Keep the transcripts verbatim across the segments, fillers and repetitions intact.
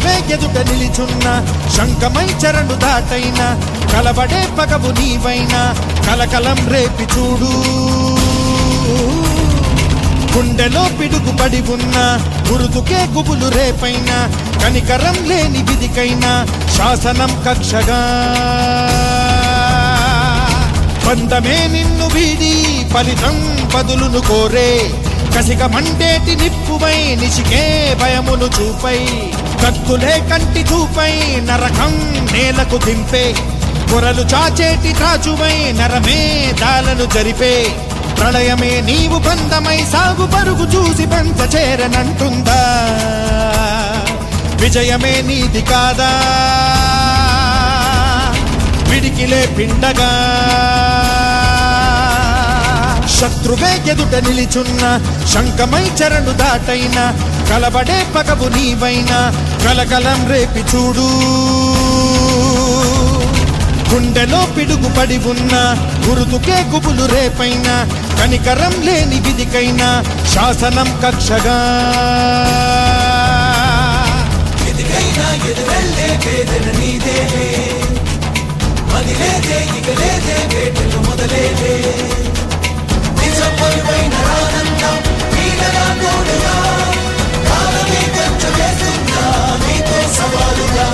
శత్రువే ఎదుట నిలిచున్న శంఖమై చరణు దాటైన కలబడే పగవు నీవైనా కలకలం రేపి చూడు గుండెలో పిడుగు పడి ఉన్న గురుతుకే గుబులు రేపైన కనికరం లేని విధికైనా శాసనం కక్షగా బంధమే నిన్ను వీడి ఫలితం బదులును కోరే కసిక మండేటి నిప్పువై నిశికే భయమును చూపై కత్తులే కంటి చూపై నరకం నేలకు దింపే కొరలు చాచేటి త్రాచువై నరమే దాలను జరిపే ప్రళయమే నీవు బంధమై సాగు పరుగు చూసి పంచ చేరనంటుందా విజయమే నీది కాదా విడికిలే పిండగా శత్రువే ఎదుట నిలిచున్న శంఖమై చరణు దాటైన కలబడే పగవు నీవైనా కలకలం రేపి చూడు గుండెలో పిడుగు పడి ఉన్న గురుతుకే గుబులు రేపైన కనికరం లేని విధికైనా శాసనం కక్షగా ఎదిగైనా ఎదురెళ్ళే వేదన నీదే మదిలేదే ఇక లేదే వేటలు మొదలేదే నిజపరువైన ఆనందం నీడగా తోడుగా కాలమే కంచ వేస్తుందా నీతో సవాలుగా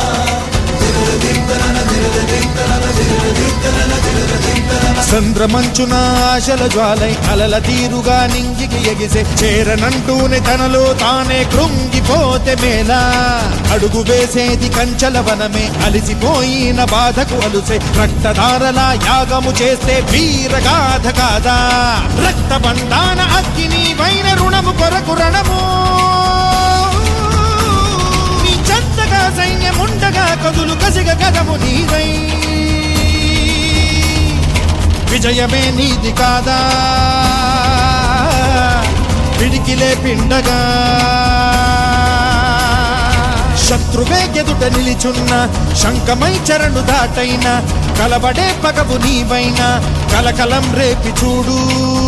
సంద్రమంచున ఆశల జ్వాలై అలల తీరుగా నింగికి ఎగిసే చేరనంటూనే తనలో తానే కృంగిపోతే మేలా అడుగు వేసేది కంచల వనమే అలిసిపోయిన బాధకు అలుసే రక్తధారలా యాగము చేస్తే వీరగాథ కాదా రక్త బంధాన అగ్ని వైన రుణము కొరకు రణము నీ చెత్తగా సైన్యముండగా కదులు కసిగ కదము నీవై విజయమే నీది కాదా పిడికిలే పిండగా శత్రువే ఎదుట నిలిచున్న శంఖమై చరణు దాటైన కలబడే పగవు నీవైనా కలకలం రేపి చూడు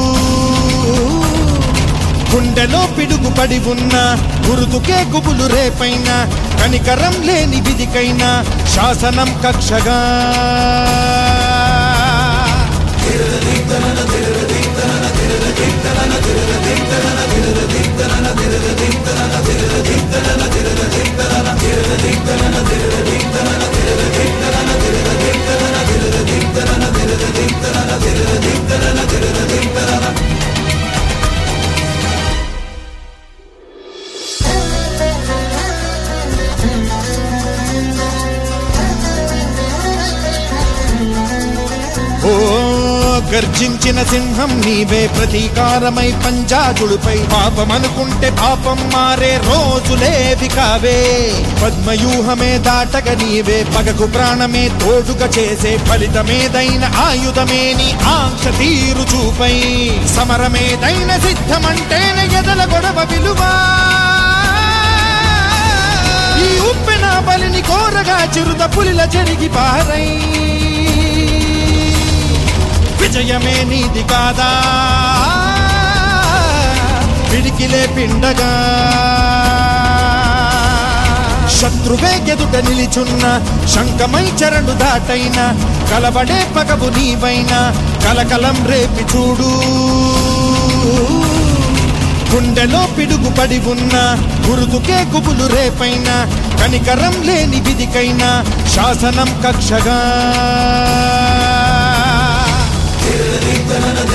గుండెలో పిడుగు పడి ఉన్న గురుతుకే గుబులు రేపైన కనికరం లేని విధికైనా శాసనం కక్షగా గర్జించిన సింహం నీవే ప్రతీకారమై పంజాజుడుపై పాపమనుకుంటే పాపం మారే రోజులేవి కావే పద్మయూహమే దాటగ నీవే పగకు ప్రాణమే తోడుగా చేసే ఫలితమేదైన ఆయుధమే నీ ఆంక్ష తీరు చూపై సమరమేదైన సిద్ధమంటేనే ఎదల గొడవ విలువా ఈ ఉప్పెన బలిని కోరగా చిరుత పులిల చెరిగి పారై విజయమే నీది కాదా పిడికిలే పిండగా శత్రువే ఎదుట నిలిచున్న శంఖమై చరణు దాటైన కలబడే పగవు నీవైనా కలకలం రేపి చూడు గుండెలో పిడుగు పడి ఉన్న గురుతుకే గుబులు రేపైన కనికరం లేని విధికైనా శాసనం కక్షగా